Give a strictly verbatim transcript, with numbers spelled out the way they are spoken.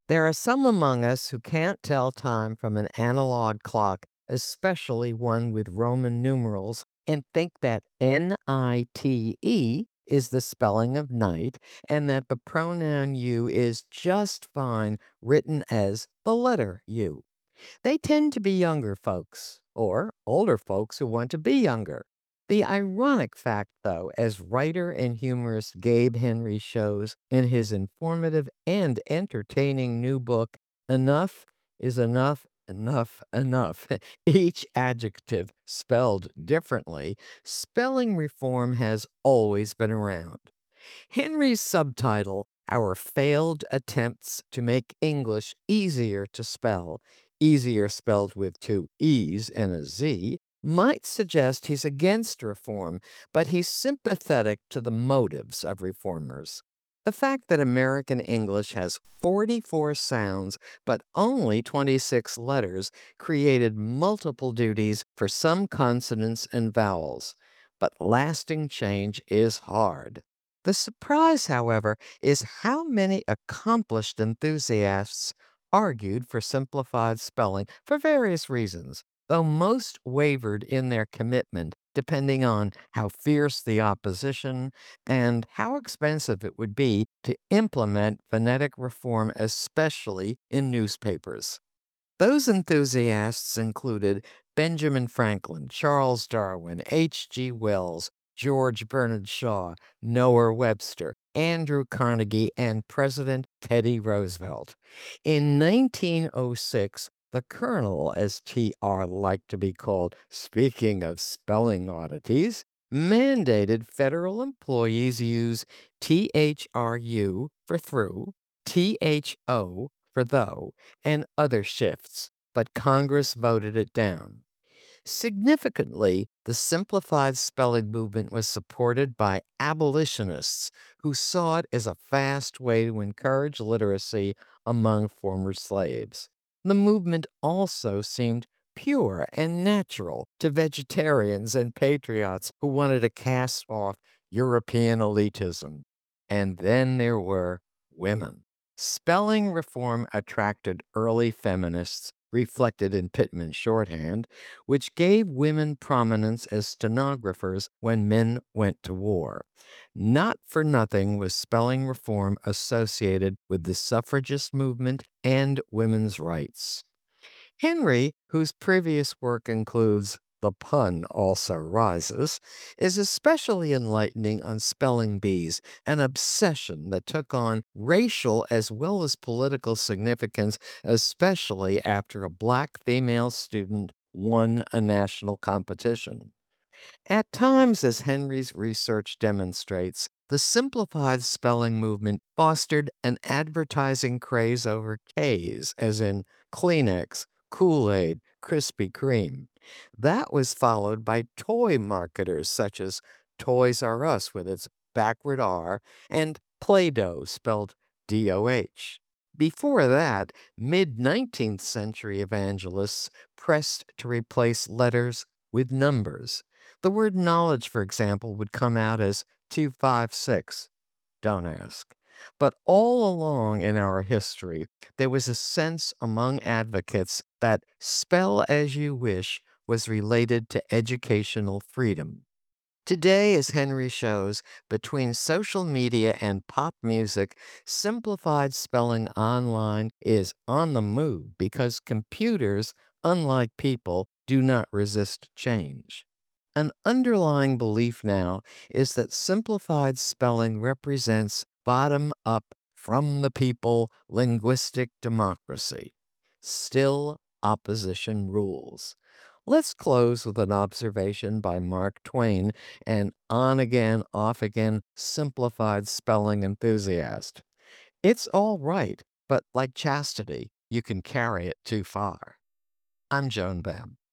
There are some among us who can't tell time from an analog clock, especially one with Roman numerals, and think that N I T E is the spelling of night and that the pronoun you is just fine written as the letter U. They tend to be younger folks or older folks who want to be younger. The ironic fact, though, as writer and humorist Gabe Henry shows in his informative and entertaining new book, Enough is Enough, Enough, Enough, each adjective spelled differently, spelling reform has always been around. Henry's subtitle, Our Failed Attempts to Make English Easier to Spell, easier spelled with two E's and a Z, might suggest he's against reform, but he's sympathetic to the motives of reformers. The fact that American English has forty-four sounds but only twenty-six letters created multiple duties for some consonants and vowels. But lasting change is hard. The surprise, however, is how many accomplished enthusiasts argued for simplified spelling for various reasons, though most wavered in their commitment depending on how fierce the opposition and how expensive it would be to implement phonetic reform, especially in newspapers. Those enthusiasts included Benjamin Franklin, Charles Darwin, H G. Wells, George Bernard Shaw, Noah Webster, Andrew Carnegie, and President Teddy Roosevelt. In nineteen oh six, the Colonel, as T R liked to be called, speaking of spelling oddities, mandated federal employees use T H R U for through, T H O for though, and other shifts, but Congress voted it down. Significantly, the simplified spelling movement was supported by abolitionists who saw it as a fast way to encourage literacy among former slaves. The movement also seemed pure and natural to vegetarians and patriots who wanted to cast off European elitism. And then there were women. Spelling reform attracted early feminists, reflected in Pittman shorthand, which gave women prominence as stenographers when men went to war. Not for nothing was spelling reform associated with the suffragist movement and women's rights. Henry, whose previous work includes The Pun Also Rises, is especially enlightening on spelling bees, an obsession that took on racial as well as political significance, especially after a black female student won a national competition. At times, as Henry's research demonstrates, the simplified spelling movement fostered an advertising craze over K's, as in Kleenex, Kool Aid, Krispy Kreme. That was followed by toy marketers such as Toys R Us with its backward R and Play Doh spelled D O H. Before that, mid nineteenth century evangelists pressed to replace letters with numbers. The word knowledge, for example, would come out as two five six. Don't ask. But all along in our history, there was a sense among advocates that spell as you wish was related to educational freedom. Today, as Henry shows, between social media and pop music, simplified spelling online is on the move because computers, unlike people, do not resist change. An underlying belief now is that simplified spelling represents bottom up, from the people linguistic democracy. Still, opposition rules. Let's close with an observation by Mark Twain, an on again, off again simplified spelling enthusiast. It's all right, but like chastity, you can carry it too far. I'm Joan Bam.